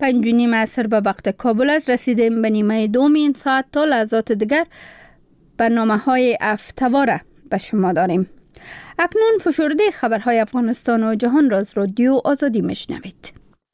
5:30 عصر به وقت کابل است. رسیدیم به نیمه دوم این ساعت. تا لحظات دیگر برنامه‌های افتوار به شما داریم. اکنون فشرده خبرهای افغانستان و جهان را از رادیو آزادی میشنوید.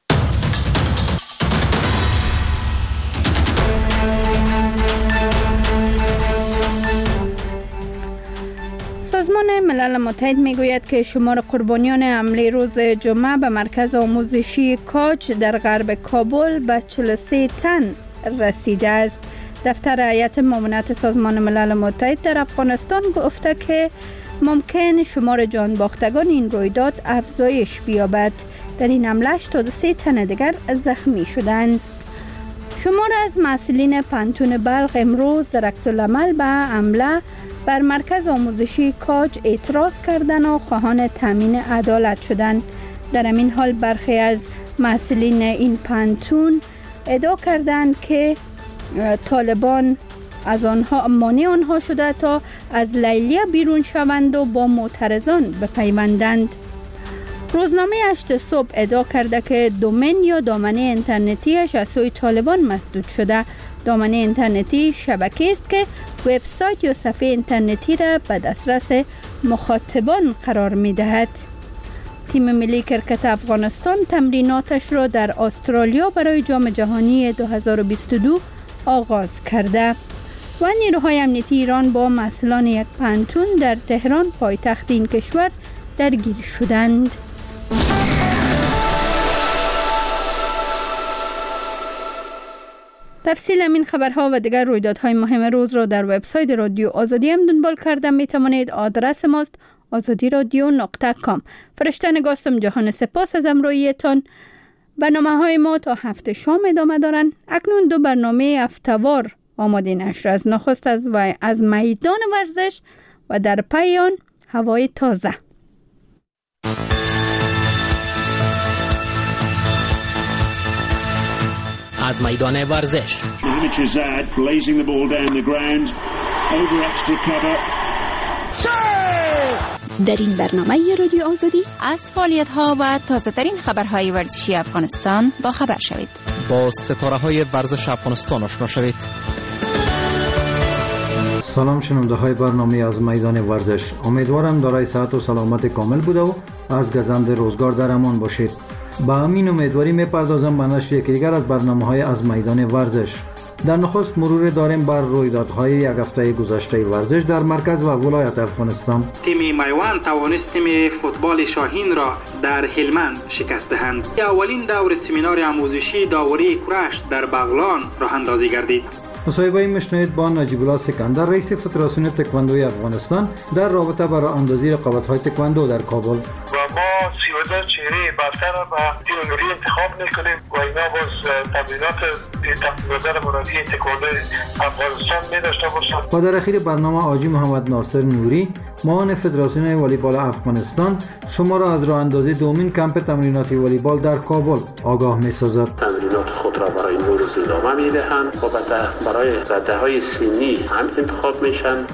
سازمان ملل متحد میگوید که شمار قربانیان حمله روز جمعه به مرکز آموزشی کاج در غرب کابل به 43 تن رسیده است. دفتر هیئت معاونت سازمان ملل متحد در افغانستان گفته که ممکن شمار جان باختگان این رویداد افزایش بیابد. در این حمله 83 تن دیگر زخمی شدند. شمار از مسئولین پانتون بلخ امروز در عکس‌العمل به حمله بر مرکز آموزشی کاج اعتراض کردند و خواهان تامین عدالت شدند. در همین حال برخی از مسئولین این پانتون ادعا کردند که طالبان از آنها مانع آنها شده تا از لیلیه بیرون شوند و با معترضان بپیوندند. روزنامه 8 صبح ادعا کرده که دومین یا دامنه اینترنتیش از سوی طالبان مسدود شده. دامنه اینترنتی شبکه است که وبسایت یا صفحه اینترنتی را به دسترس مخاطبان قرار می دهد. تیم ملی کرکت افغانستان تمریناتش را در استرالیا برای جام جهانی 2022 آغاز کرده و نیروهای امنیتی ایران با مسئولان یک پانتون در تهران پایتخت این کشور درگیر شدند. تفصیل این خبرها و دیگر رویدادهای مهم روز را در وبسایت رادیو آزادی هم دنبال کرده می توانید. آدرس ماست azadiradio.com. فرشته نگاستم جهان سپاس از همراهیتان. برنامه‌های ما تا هفته شام ادامه دارند. اکنون دو برنامه افتوار آماده نشر از نخست از میدان ورزش و در پی آن هوای تازه. از میدان ورزش. در این برنامه رادیو آزادی از فعالیت‌ها و تازه‌ترین خبرهای ورزشی افغانستان با خبر شوید. با ستاره‌های ورزش افغانستان آشنا شوید. سلام شنونده‌های برنامه از میدان ورزش. امیدوارم دارای صحت و سلامت کامل بوده و از گزند روزگار در امان باشید. با همین امیدواری میپردازم به نشر یکی دیگر از برنامه‌های از میدان ورزش. در نخست مرور داریم بر رویدادهای یک هفته گذشته ورزش در مرکز و ولایت افغانستان. تیم میوان توانست تیم فوتبال شاهین را در هلمند شکست دهند. اولین دور سمینار آموزشی داوری کرش در بغلان راه اندازی گردید. مصاحبه میشنوید با نجیب الله سکندر رئیس فدراسیون تکواندوی افغانستان در رابطه با راه اندازی رقابت‌های تکواندو در کابل. و ما 13 چهره برتر را به تیم ملی انتخاب میکنیم و اینا باز تمرینات مربی تکواندو افغانستان می‌داشته باشند. و در اخیر برنامه حاجی محمد ناصر نوری معاون فدراسیون والیبال افغانستان شما را از راه اندازی دومین کمپ تمریناتی والیبال در کابل آگاه می‌سازد. تمرینات خود را برای این روز ادامه می‌دهند و برای رده‌های سنی هم انتخاب میشن.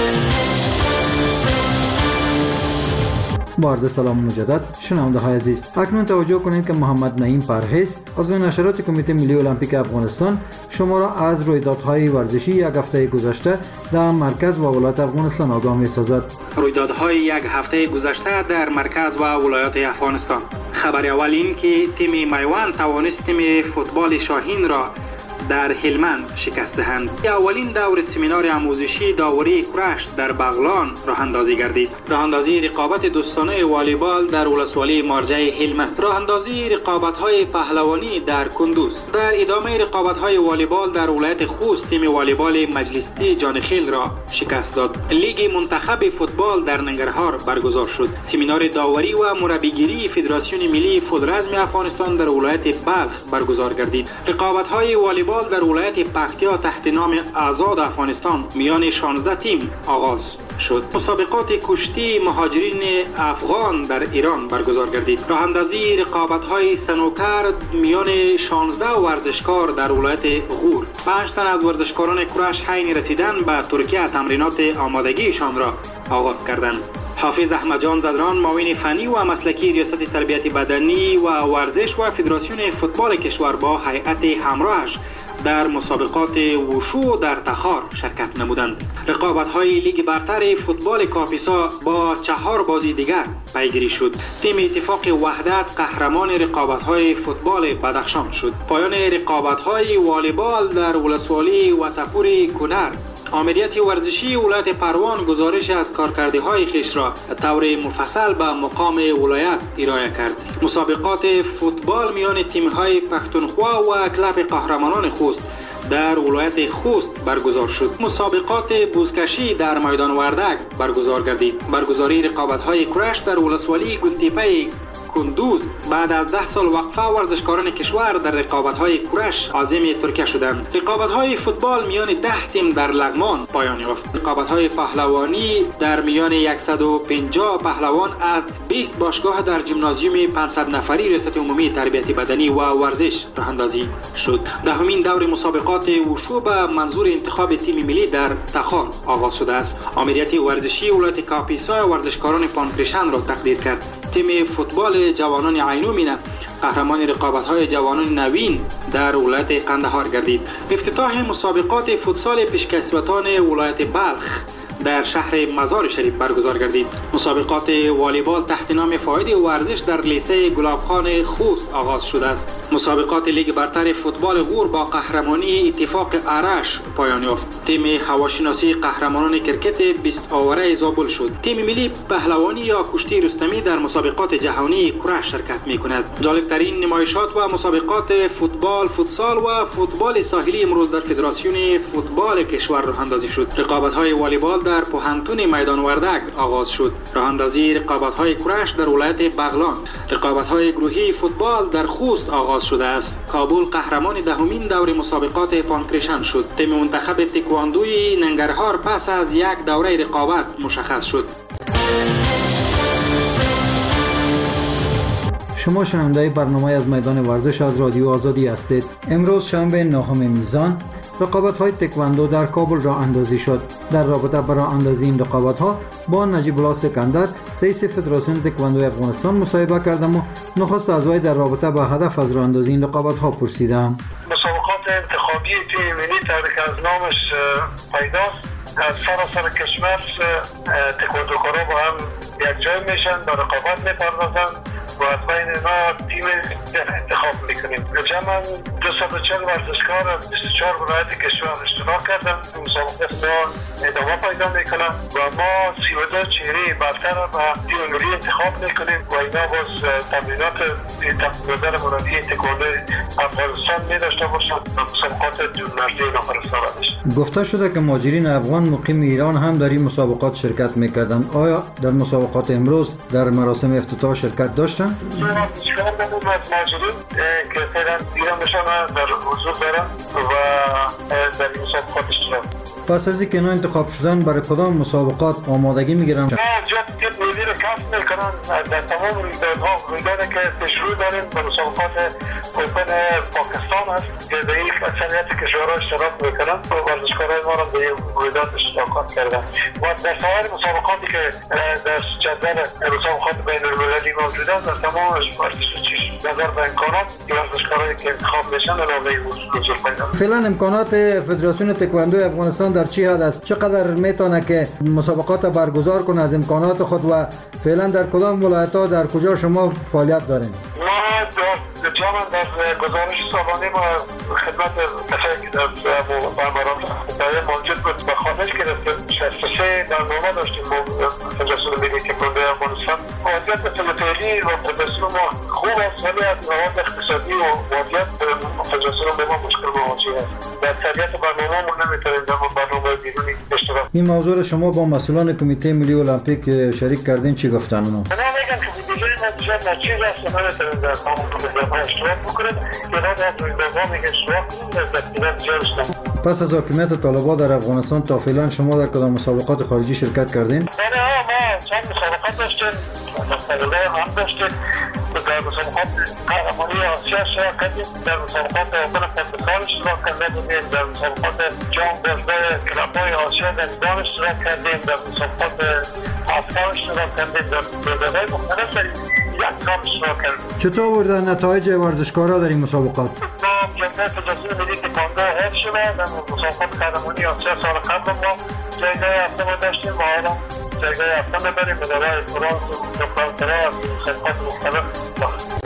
با عرض سلام مجدد شنونده‌های عزیز، اکنون توجه کنید که محمد نعیم پرهیز عضو نشرات کمیته ملی المپیک افغانستان شما را از رویدادهای ورزشی یک هفته گذشته در مرکز و ولایت افغانستان آگاه می‌سازد. رویدادهای یک هفته گذشته در مرکز و ولایت افغانستان. خبر اول این که تیم میوان توانست تیم فوتبال شاهین را در هلمند شکست دهند. اولین دور سمینار آموزشی داوری کرش در بغلان راه اندازی گردید. راه اندازی رقابت دوستانه والیبال در ولسوالی مارجه هلمند. راه اندازی رقابت‌های پهلوانی در کندوز. در ادامه رقابت‌های والیبال در ولایت خوست تیم والیبال مجلسی جانخیل را شکست داد. لیگ منتخب فوتبال در ننگرهار برگزار شد. سمینار داوری و مربیگری فدراسیون ملی فوتبال افغانستان در ولایت بلخ برگزار گردید. رقابت‌های والیبال در ولایت پکتیا تحت نام آزاد افغانستان میان 16 تیم آغاز شد. مسابقات کشتی مهاجرین افغان در ایران برگزار گردید. راه اندازی رقابت‌های سنوکر میان 16 ورزشکار در ولایت غور. 5 تن از ورزشکاران کرش حین رسیدن به ترکیه تمرینات آمادگیشان را آغاز کردند. حافظ احمد جان زدران معاون فنی و مسلکی ریاست تربیت بدنی و ورزش و فدراسیون فوتبال کشور با هیئت همراهش در مسابقات وشو در تخار شرکت نمودند. رقابت‌های لیگ برتر فوتبال کاپیسا با 4 بازی دیگر پیگیری شد. تیم اتفاق وحدت قهرمان رقابت‌های فوتبال بدخشان شد. پایان رقابت‌های والیبال در ولسوالی و تپور کنر. آمریت ورزشی ولایت پروان گزارش از کارکرده‌های خویش را طور مفصل به مقام ولایت ارائه کرد. مسابقات فوتبال میان تیم‌های پختونخوا و کلب قهرمانان خوست در ولایت خوست برگزار شد. مسابقات بزکشی در میدان وردک برگزار گردید. برگزاری رقابت‌های کرش در ولسوالی گلتیپه کندوز بعد از 10 سال وقفه ورزشکاران کشور در رقابت‌های کرش عازم ترکیه شدند. رقابت‌های فوتبال میان 10 تیم در لغمان پایان یافت. رقابت‌های پهلوانی در میان 150 پهلوان از 20 باشگاه در ژیمنازیوم 500 نفری ریاست عمومی تربیت بدنی و ورزش راه‌اندازی شد. دهمین دور مسابقات وشو به منظور انتخاب تیم ملی در تخار آغاز شده است. آمریت ورزشی ولایت کاپیسا ورزشکاران پانکریشن را تقدیر کرد. تیم فوتبال جوانان عینومینه قهرمان رقابت‌های جوانان نوین در ولایت قندهار گردید. افتتاح مسابقات فوتسال پیشکسوتان ولایت بلخ در شهر مزار شریف برگزار گردید. مسابقات والیبال تحت نام فاید ورزش در لیسه گلابخان خوست آغاز شده است. مسابقات لیگ برتر فوتبال غور با قهرمانی اتفاق ارش پایان یافت. تیم هواشناسی قهرمانان کرکت 20 آوره زابل شد. تیم ملی پهلوانی یا کشتی رستمی در مسابقات جهانی کرش شرکت می‌کند. جالب‌ترین نمایشات و مسابقات فوتبال، فوتسال و فوتبال ساحلی امروز در فدراسیون فوتبال کشور راه اندازی شد. رقابت‌های والیبال در پوهنتون میدان وردک آغاز شد. راه‌اندازی رقابت‌های کرش در ولایت بغلان. رقابت‌های گروهی فوتبال در خوست آغاز شده است. کابل قهرمان دهمین دور مسابقات پانکریشن شد. تیم منتخب تکواندوی ننگرهار پس از یک دوره رقابت مشخص شد. شما شنونده برنامه از میدان ورزش از رادیو آزادی هستید. امروز شنبه 9 میزان رقابت‌های تکواندو در کابل راه اندازی شد. در رابطه با راه اندازی این رقابت‌ها با نجیب الله سکندر رئیس فدراسیون تکواندو افغانستان مصاحبه کردم و نخست از وی در رابطه با هدف از راه اندازی این رقابت‌ها پرسیدم. مسابقات انتخابی تیم ملی که از نامش پیداست از سراسر کشور تکواندوکارا با هم یک جای میشن و رقابت میپردازن و از بین اینا تیم انتخاب میکنیم. جمعاً 240 ورزشکار از 24 ولایت کشور اشتراک کردن. مسابقات ما ادامه پیدا میکنن و ما 32 چهره برتر و تیم ملی انتخاب میکنیم و اینا باز تمرینات تقریبا مربی تکواندو افغانستان میداشته باشند و مسابقات دورمرزی اینا فرستاده بشه. گفته شده که مهاجرین افغان مقیم ایران هم در این مسابقات شرکت میکردند. آیا در مسابقات امروز در مراسم افتتاح شرکت داشتند؟ شما نمون از مهاجرین که فعلا ایران نشان در حضور دارن و در این مسابقات اشتراک. پس از اینکه اینا انتخاب شدن برای کدام مسابقات آمادگی میگیرن؟ جا تیم ملی رو کسب میکنن در تمام رویدادها. رویدادی که پیشرو داریم به مسابقات اوپن پاکستان هست که در این اکثریت کشورها اشتراک میکنن و ورزشکارای ما را به این رویداد اشتراکات کردن و در سایر مسابقاتی که در جدول مسابقات بین المللی موجوده در تمام ورزشی نظر به امکانات ورزشکارایی که انتخاب میشن علاوه حضور پیدا. فعلا امکانات فدراسیون تکواندو افغانستان در چی حد است؟ چقدر میتونه که مسابقات برگزار کنه از امکانات خود و فعلا در کدام ولایت‌ها در کجا شما فعالیت دارین؟ ما جامعا در گزارش سالانه ما خدمت کسایی که در برنامه موجود بود به خانش گرفتیم. 63 برنامه داشتیم ما فدراسیون ملی تکواندو افغانستان. وضعیت فعلی و فدراسیون ما خوب است ولی از لحاظ اقتصادی و وضعیت فدراسیون ما مشکل مواجه است. در اکثریت برنامه ما نمیتونیم در برنامه بیرونی اشتراک. این موضوع شما با مسئولان کمیته ملی المپیک شریک کردین چی گفتن اونا؟ اونا میگن که بدون نتیجه چیز است که نمیتونیم در تمام رویدادها اشتراک بکنیم که بعد از رویدادها میگه اشتراک کنیم در نتیجه رسیدن. پس از حاکمیت طالبان در افغانستان تا فعلا شما در کدام مسابقات خارجی شرکت کردین؟ ما چند مسابقات داشتیم، مسابقات هم داشتیم در مسابقات قهرمانی آسیا شرکت کردیم، در مسابقات اوپن پاکستان اشتراک کرده بودیم، در مسابقات جام بازده کلاب‌های آسیا در ایران اشتراک کردیم، در مسابقات افغان اشتراک کردیم، در بازده‌های مختلف در یک کام اشتراک کردیم. چطور بودن نتایج ورزشکارا در این مسابقات؟ ما جامعه فدراسیون ملی تکواندو حفظ شده در مسابقات قهرمانی آسیا سال قبل ما جایگاه هفتم داشتیم و حالا جایگاه هفتم بریم مدال‌های برنز و دکترا از خدمات مختلف داشتیم.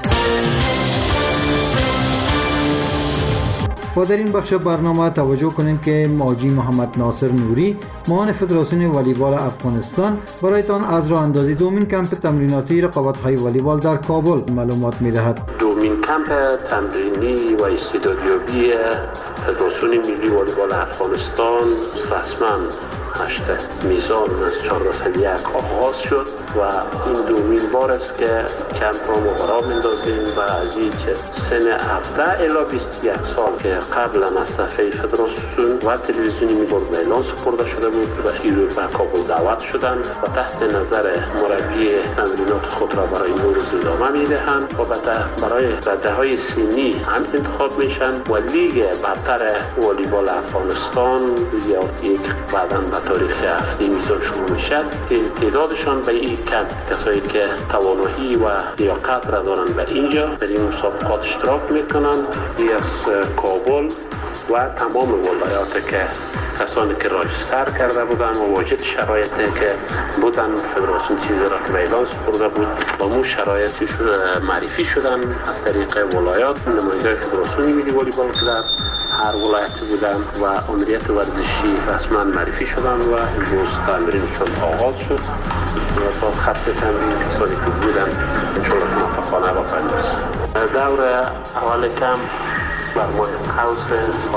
با در این بخش برنامه توجه کنیم که حاجی محمد ناصر نوری معاون فدراسیون والیبال افغانستان برایتان از راه اندازی دومین کمپ تمریناتی رقابت‌های والیبال در کابل معلومات می‌دهد. دومین کمپ تمرینی و استعدادیابی فدراسیون ملی والیبال افغانستان رسما 8 میزان از 1401 آغاز شد و این دومین بار است که کمپ را مبارا می‌اندازیم و از اینکه سن 17 الی 21 سال که قبلا از طرف فدراسیون و تلویزیونی می‌برد به اعلان سپرده شده بود و ایرو به کابل دعوت شدند و تحت نظر مربی تمرینات خود را برای نوروز ادامه می‌دهند و برای رده‌های سنی هم انتخاب میشن و لیگ برتر والیبال افغانستان لیگ آرتی بعداً به تاریخ هفته میزان شروع میشد. تعدادشان به این کمپ کسایی که توانایی و لیاقت را دارند به اینجا در این مسابقات اشتراک میکنند از کابل و تمام ولایات که کسانی که راجستر کرده بودند و واجد شرایطی که بودن فدراسیون چیزی را که به اعلان سپرده بود با مو شرایطی معرفی شدن از طریق ولایات نماینده فدراسیون ملی والیبال که در هر ولایتی بودن و امریت ورزشی رسما معرفی شدن و امروز تمرینشون آغاز شد و تا خط تمرین کسانی که بودن انشاءالله موفقانه با پایان رسید. دور اول کمپ بر ماه قوس سال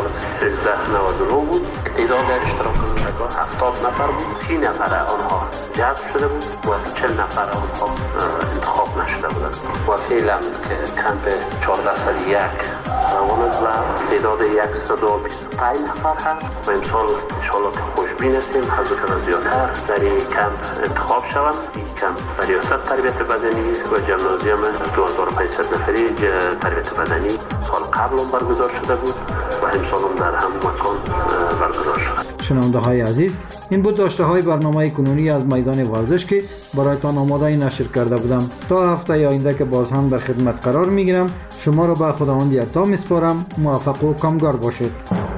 1399 بود که تعداد اشتراک کنندگان 70 نفر بود. 30 نفر آنها جذب شده بود و از 40 نفر آنها انتخاب نشده بودند و فعلا که کمپ 1401 روان است و تعداد 125 نفر هست و امسال انشاءالله که خوشبین هستیم حضرت زیادتر در این کمپ انتخاب شوند. این کمپ ریاست تربیت بدنی و جمنازیوم 2500 نفری تربیت بدنی سال قبل برگزار شده بود و امسال در همون مکان برگزار شد. شنونده های عزیز، این بود داشته های برنامه کنونی از میدان ورزش که برایتان آماده نشر کرده بودم. تا هفته آینده که باز هم در خدمت قرار میگیرم، شما را به خداوند یکتا میسپارم. موفق و کامگار باشید.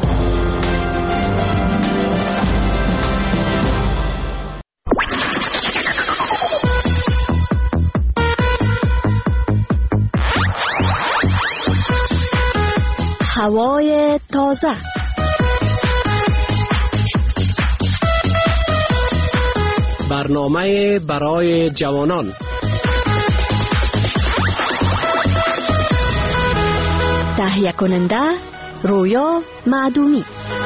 هوای تازه، برنامه برای جوانان، تهیه کننده رویا معدومی.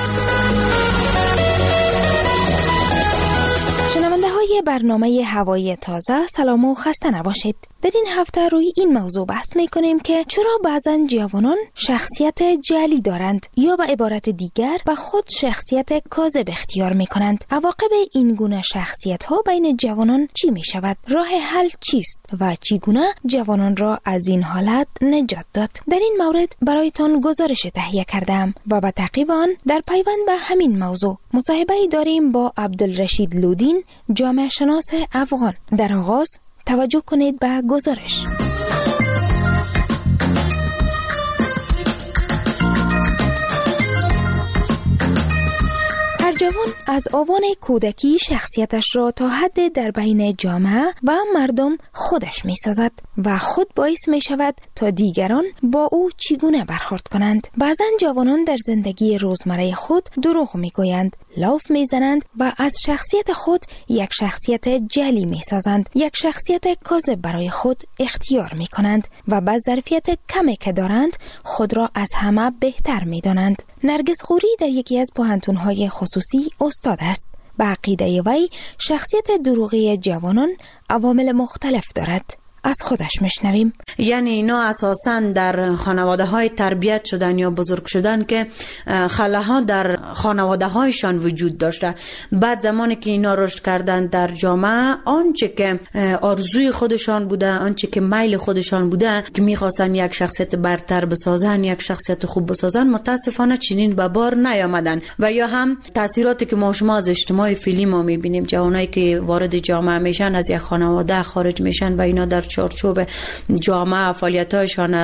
شنونده های برنامه هوای تازه، سلام و خسته نباشید. در این هفته روی این موضوع بحث میکنیم که چرا بعضا جوانان شخصیت جعلی دارند یا به عبارت دیگر به خود شخصیت کاذب اختیار میکنند. عواقب این گونه شخصیت ها بین جوانان چی میشود؟ راه حل چیست و چگونه جوانان را از این حالت نجات داد؟ در این مورد برایتان گزارش تهیه کردم و به تعقیب آن در پیوند به همین موضوع مصاحبه‌ای داریم با عبدالرشید لودین، جامعه شناس افغان. در آغاز توجه کنید به گزارش. هر جوان از آوان کودکی شخصیتش را تا حد در بین جامعه و مردم خودش می سازد و خود باعث می شود تا دیگران با او چگونه برخورد کنند. بعضا جوانان در زندگی روزمره خود دروغ می گویند، لاف می زنند و از شخصیت خود یک شخصیت جعلی می سازند، یک شخصیت کاذب برای خود اختیار می کنند و با ظرفیت کمی که دارند خود را از همه بهتر می دانند. نرگس غوری در یکی از پوهنتون‌های خصوصی استاد است. به عقیده وی شخصیت دروغی جوانان عوامل مختلف دارد. از خودش میشنویم. یعنی اینا اساساً در خانواده های تربیت شدن یا بزرگ شدن که خلاها در خانواده هایشان وجود داشته. بعد زمانی که اینا رشد کردن در جامعه، آنچه که آرزوی خودشان بوده، آنچه که میل خودشان بوده که میخواستن یک شخصیت برتر بسازن، یک شخصیت خوب بسازن، متاسفانه چنین به بار نیامدن. و یا هم تاثیراتی که ما شما از اجتماع فعلی ما میبینیم، جوانایی که وارد جامعه میشن از یک خانواده خارج میشن و اینا در چارچوب جامعه فعالیت‌هایشان،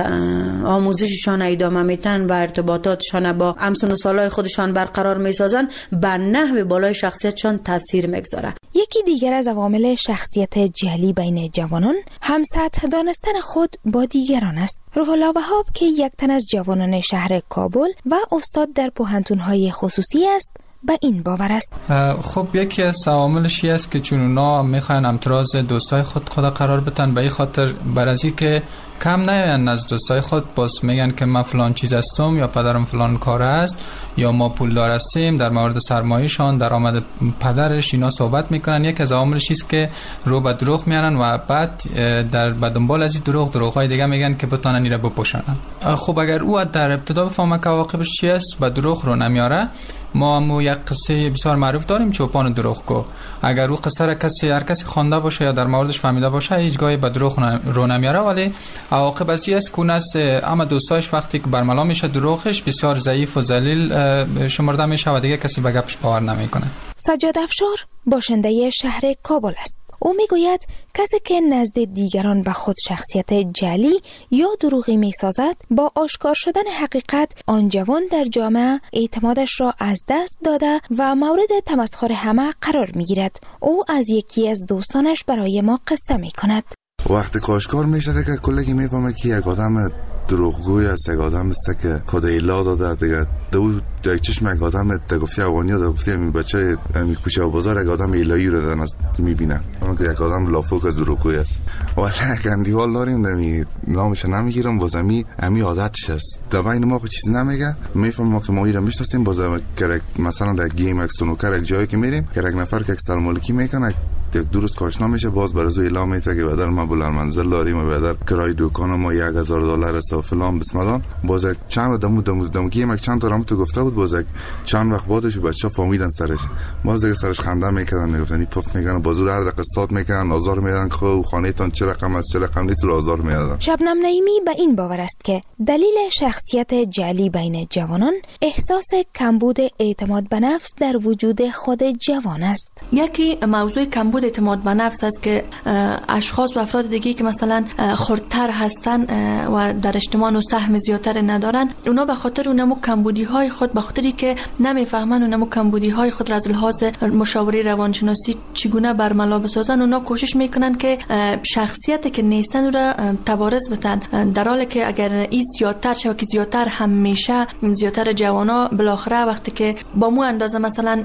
آموزششان ادامه میتن و ارتباطاتشان با همسن و سالای خودشان برقرار میسازن، به نحو بالای شخصیتشان تاثیر میگذاره. یکی دیگر از عوامل شخصیت جعلی بین جوانان هم سطح دانستن خود با دیگران است. روح الله وهاب که یک تن از جوانان شهر کابل و استاد در پوهنتون‌های خصوصی است، به این باور است. خب یکی از عواملش است که چون اونا میخوان امتراض دوستای خود قرار بتن، به این خاطر برازی که کم نیان از دوستای خود باز میگن که من فلان چیز هستم یا پدرم فلان کار است یا ما پولدار هستیم، در مورد سرمایه‌شان، درآمد پدرش اینا صحبت میکنن. یک از عواملش است که رو به دروغ میارن و بعد در دنبال از این دروغ‌های دیگه میگن که بتونن اینا بپوشانن. خب اگر او در ابتدا بفهمه که عواقبش چی است، به دروغ رو نمیاره. ما هم یک قصه بسیار معروف داریم، چوپان دروغگو. اگر او قصه را هر کسی خوانده باشه یا در موردش فهمیده باشه، هیچ گاهی به دروغ رو نمیاره، ولی عواقب از این است که اونست اما دوستایش وقتی که برملا میشه دروغش بسیار ضعیف و ذلیل شمرده میشه و دیگه کسی به گپش باور نمیکنه. سجاد افشار باشنده شهر کابل است. او میگوید کسی که نزد دیگران به خود شخصیت جعلی یا دروغی میسازد، با آشکار شدن حقیقت آن جوان در جامعه اعتمادش را از دست داده و مورد تمسخر همه قرار میگیرد. او از یکی از دوستانش برای ما قصه میکند. وقتی آشکار میشه که کلگی میفهمه که یک آدم دروغگوی است، یک آدم است که خود ایلا داده دیگه. در چشم یک آدم گفتی اوانی و گفتی این بچه کوچه و بازار یک آدم ایلایی رو دارن میبینن، اما که یک آدم لافوق از دروغگوی است. ولی یک اندیوال داریم نامش نمیگیرم، باز امی عادتش است. در بین ما خود چیزی نمیگه، میفهم ما که ما ایران میشناسیم. باز مثلا در گیم اکسونوکر یک جایی که میریم که یک نفر که سلام علیکی میکنه درست کاشنا میشه، باز برای اعلام میشه که بدر ما بلند منزل داریم و بدر کرای دکان ما $1000 است و فلان بسم. باز چند دمو گیم چند تا تو گفته بود، باز چند وقت بعدش بچا فهمیدن سرش، باز دیگه سرش خنده میکردن، میگفتن پف میکنن، بازو در قسطات میکنن، آزار میدن خو خانهتون چه رقم است چه رقم نیست رو آزار میدن. شبنم نعیمی به این باور است که دلیل شخصیت جعلی بین جوانان احساس کمبود اعتماد به نفس در وجود خود جوان است. یکی موضوع کمبود اعتماد به نفس است که اشخاص و افراد دیگه که مثلا خردتر هستن و در اجتماع سهم زیادتر ندارن، اونا به خاطر اونمو کمبودی های خود، به خاطری که نمیفهمن اونمو کمبودی های خود را از لحاظ مشاوره روانشناسی چگونه برملا بسازن، اونا کوشش میکنن که شخصیتی که نیستن را تبارز بدن، در حالی که اگر این زیادتر شه که زیادتر هم میشه، زیادتر جوانا بالاخره وقتی که با مو اندازه مثلا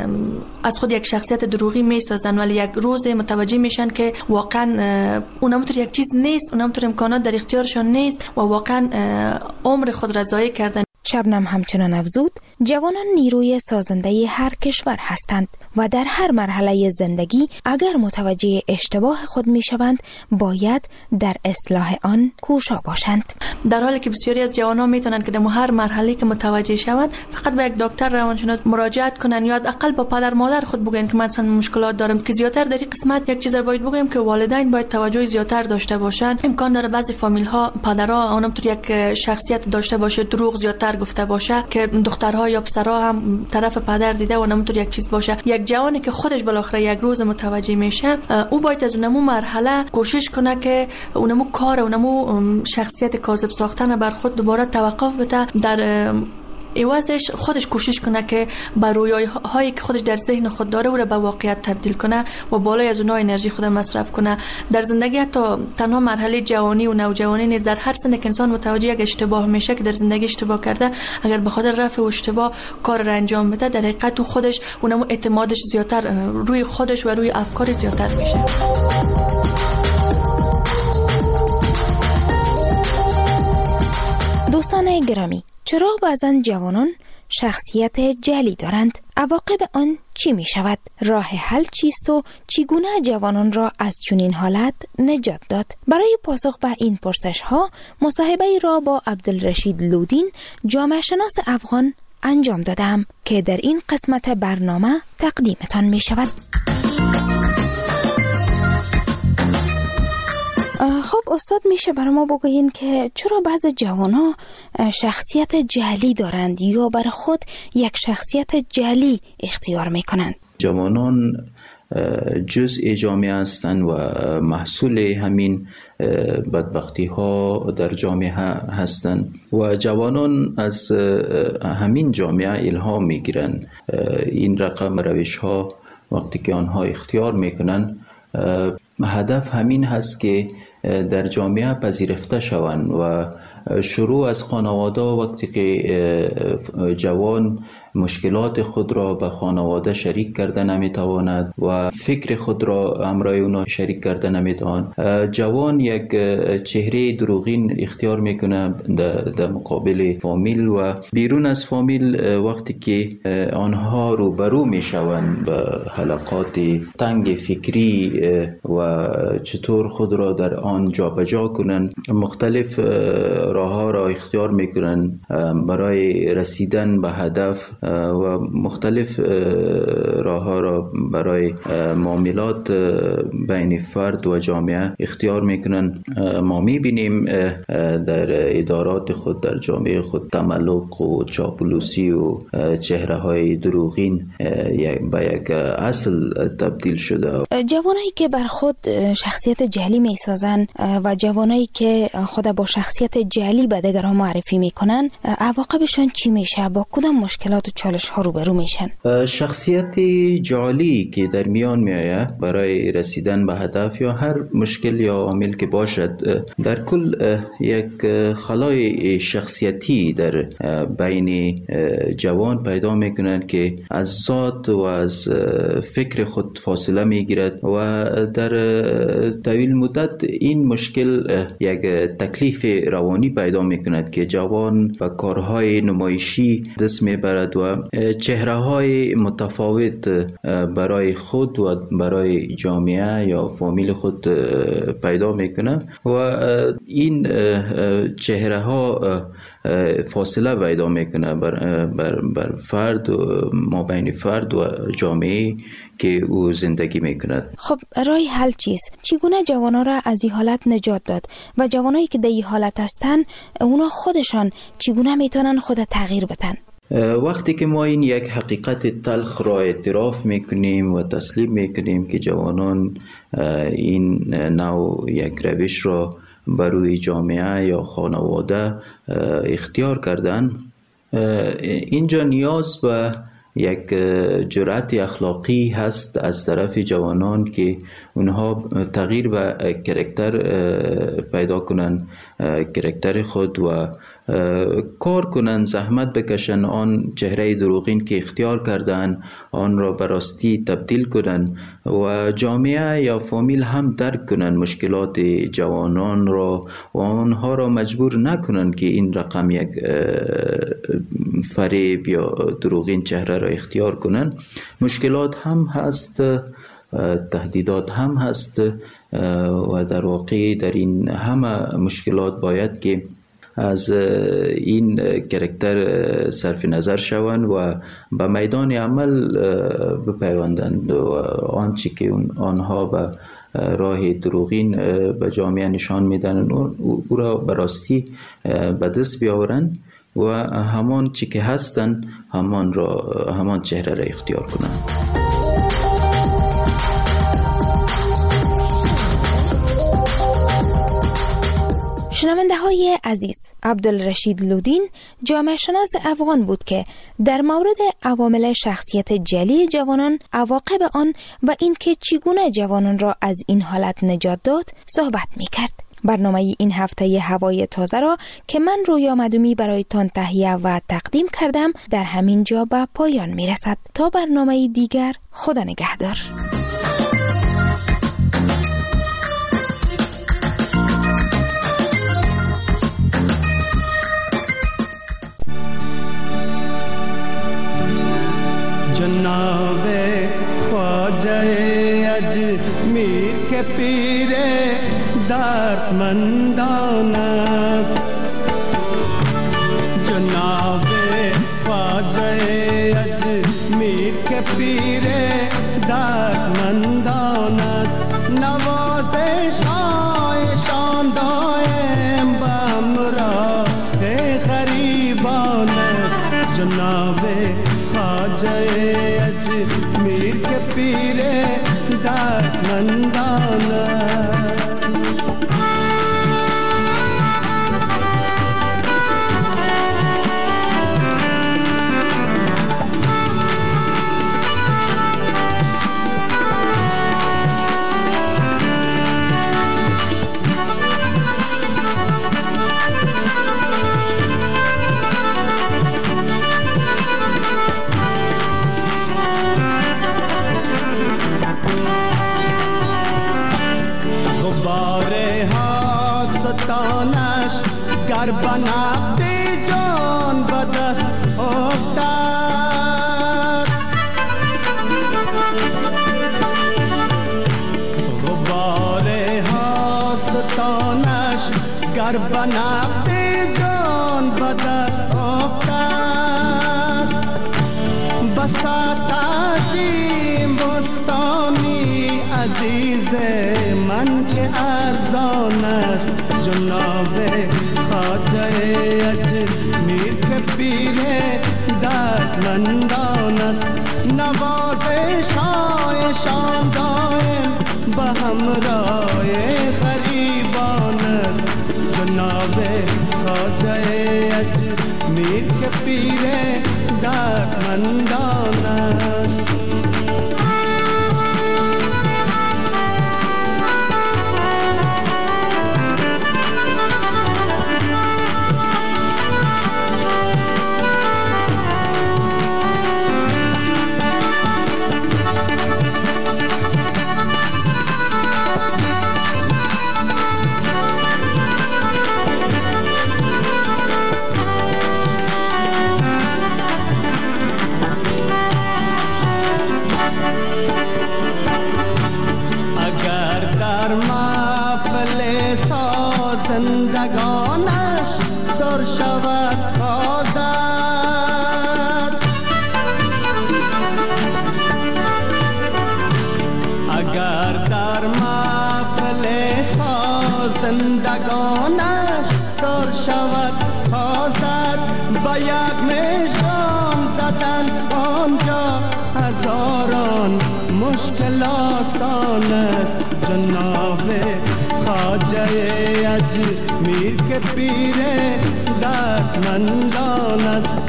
از خود یک شخصیت دروغی میسازن، ولی یک روز متوجه میشن که واقعا اونمطور یک چیز نیست، اونمطور امکانات در اختیارشون نیست و واقعا عمر خود را ضایع کردن. شبنم همچنان افزود جوانان نیروی سازنده هر کشور هستند و در هر مرحله زندگی اگر متوجه اشتباه خود میشوند باید در اصلاح آن کوشا باشند، در حالی که بسیاری از جوانان میتونن که در هر مرحله که متوجه شوند فقط به یک دکتر روانشناس مراجعت کنن یا حداقل با پدر مادر خود بگن که مثلا مشکلات دارم. که زیاتر در این قسمت یک چیز رو باید بگم که والدین باید توجه زیاتر داشته باشن. امکان داره بعضی فامیل ها پدرها اونمطور یک شخصیت داشته باشه، دروغ زیاتر گفته باشه که دخترها یا پسرها هم طرف پدر دیده و اونمطور یک چیز باشه. یک جوانی که خودش بالاخره یک روز متوجه میشه، او باید از اونمو مرحله کوشش کنه که اونمو کار، اونمو شخصیت کاذب ساختن بر خود دوباره توقف بده، در ایوازش خودش کوشش کنه که بر رویاهایی که خودش در ذهن خود داره او را به واقعیت تبدیل کنه و بالای از اونها انرژی خود مصرف کنه. در زندگی حتی تنها مرحله جوانی و نوجوانی نیست، در هر سن که انسان متوجه یک اشتباه میشه که در زندگی اشتباه کرده، اگر به خاطر رفع اشتباه کار را انجام بده، در حقیقت تو خودش اونم اعتمادش زیادتر روی خودش و روی افکار زیادتر میشه. دوستان گرامی، چرا بعضن جوانان شخصیت جعلی دارند. عواقب آن چی می شود؟ راه حل چیست و چگونه جوانان را از چنین حالت نجات داد؟ برای پاسخ به این پرسش ها مصاحبه را با عبدالرشید لودین، جامعه شناس افغان انجام دادم که در این قسمت برنامه تقدیمتان می شود. خب استاد، میشه برای ما بگوین که چرا بعض جوانا شخصیت جعلی دارند یا برای خود یک شخصیت جعلی اختیار میکنند؟ جوانان جزء جامعه هستند و محصول همین بدبختی ها در جامعه هستند و جوانان از همین جامعه الهام میگیرند. این رقم روش ها وقتی که آنها اختیار میکنند، هدف همین هست که در جامعه پذیرفته شوند و شروع از خانواده. وقتی که جوان مشکلات خود را به خانواده شریک کرده نمیتواند و فکر خود را همراه اونا شریک کرده نمیتواند، جوان یک چهره دروغین اختیار میکنه در مقابل فامیل و بیرون از فامیل. وقتی که آنها روبرو میشوند به حلقات تنگ فکری و چطور خود را در آن جابجا کنند، مختلف راه ها را اختیار میکنند برای رسیدن به هدف و مختلف راه ها را برای معاملات بین فرد و جامعه اختیار میکنند. ما میبینیم در ادارات خود، در جامعه خود، تملق و چاپلوسی و چهره های دروغین به یک اصل تبدیل شده. جوانایی که بر خود شخصیت جعلی میسازن و جوانایی که خود با شخصیت جعلی به دیگران معرفی میکنن، عواقبشان چی میشه؟ با کدام مشکلات و چالش ها روبرو میشن؟ شخصیت جعلی که در میان میآید برای رسیدن به هدف یا هر مشکل یا عامل که باشد، در کل یک خلای شخصیتی در بین جوان پیدا میکنند که از ذات و از فکر خود فاصله میگیرد و در طویل مدت این مشکل یک تکلیف روانی پیدا میکند که جوان به کارهای نمایشی دست میبرد و چهره های متفاوت برای خود و برای جامعه یا فامیل خود پیدا میکنه و این چهره ها فاصله پیدا میکنه بر فرد و ما بین فرد و جامعه که او زندگی میکند. خب راه حل چیست؟ چگونه جوانا را از این حالت نجات داد و جوانایی که در این حالت هستن اونا خودشان چگونه میتونن خود تغییر بدن؟ وقتی که ما این یک حقیقت تلخ را اعتراف میکنیم و تسلیم میکنیم که جوانان این نوع یک روش را بروی جامعه یا خانواده اختیار کردن، اینجا نیاز به یک جرأت اخلاقی هست از طرف جوانان که اونها تغییر به کرکتر پیدا کنن، کرکتر خود و کار کنن، زحمت بکشن، آن چهره دروغین که اختیار کردن آن را به راستی تبدیل کنن و جامعه یا فامیل هم درک کنن مشکلات جوانان را و آنها را مجبور نکنن که این رقم یک فریب یا دروغین چهره را اختیار کنن. مشکلات هم هست، تهدیدات هم هست و در واقع در این همه مشکلات باید که از این کرکتر صرف نظر شوند و به میدان عمل بپیوندند و آنچه که آنها به راه دروغین به جامعه نشان میدن او را به راستی به دست بیاورند و همان چی که هستند همان چهره را اختیار کنند. شنونده های عزیز، عبدالرشید لودین جامعه شناس افغان بود که در مورد عوامل شخصیت جعلی جوانان، عواقب آن و اینکه چگونه جوانان را از این حالت نجات داد صحبت می کرد. برنامه این هفته هوای تازه را که من رویا مدومی برایتان تهیه و تقدیم کردم در همین جا به پایان می رسد. تا برنامه دیگر، خدا نگهدار. जनाब ख्वाजा अजमीर के पीरे दर्दमंदाना گر بنابد جان بدست افتاد غبار هاستانش گر بنابد جان بدست افتاد بساط عظیم بستانی عزیز من که ارزان است جناب ख्वाजा अजमीर के पीरे दर्दमंदान नवाज़िशाए शान दायम बहमराए गरीबान जनाब ख्वाजा अजमीर के पीरे दर्दमंदान زندگانش سر شود سازد اگر در محفل زندگانش سر شود سازد با یک مژگان زدن آنجا هزاران مشکل آسان است جناب ख्वाजा अजमीर के पीरे दर्दमंदान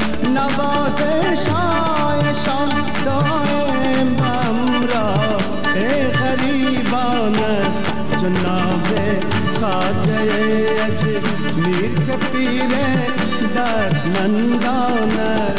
नवाज़िशाए शान दायम हमरा गरीबान जनाब ख्वाजा अजमीर के पीरे दर्दमंदान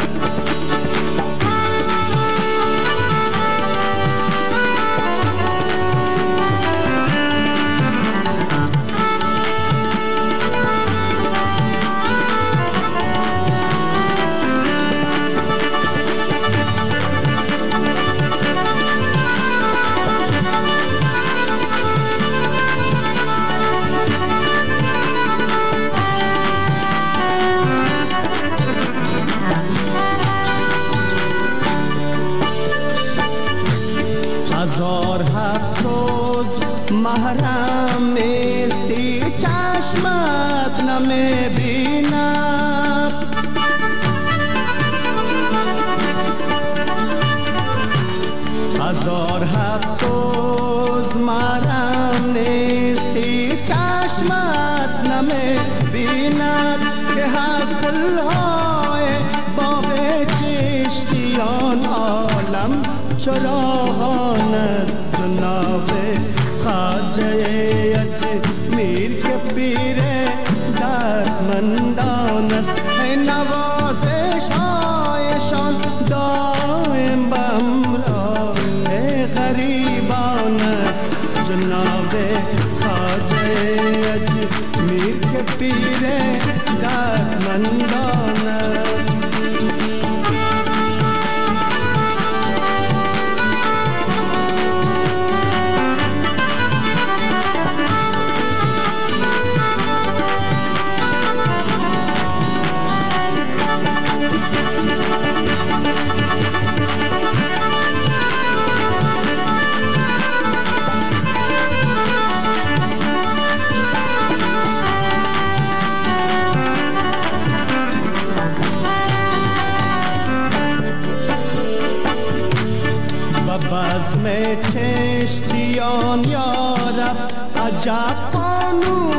محرم نیستی چشمت نمیبیند هزار افسوس محرم نیستی چشمت نمیبیند که حسب‌الهای باغ چشتیان عالم چراغان است جناب ख्वाजा अजमीर के पीरे दर्दमंदान नवाज़िशाए शान दायम बहमराए गरीबान जनाब ख्वाजा अजमीर के पीरे दर्दमंदान ژاپن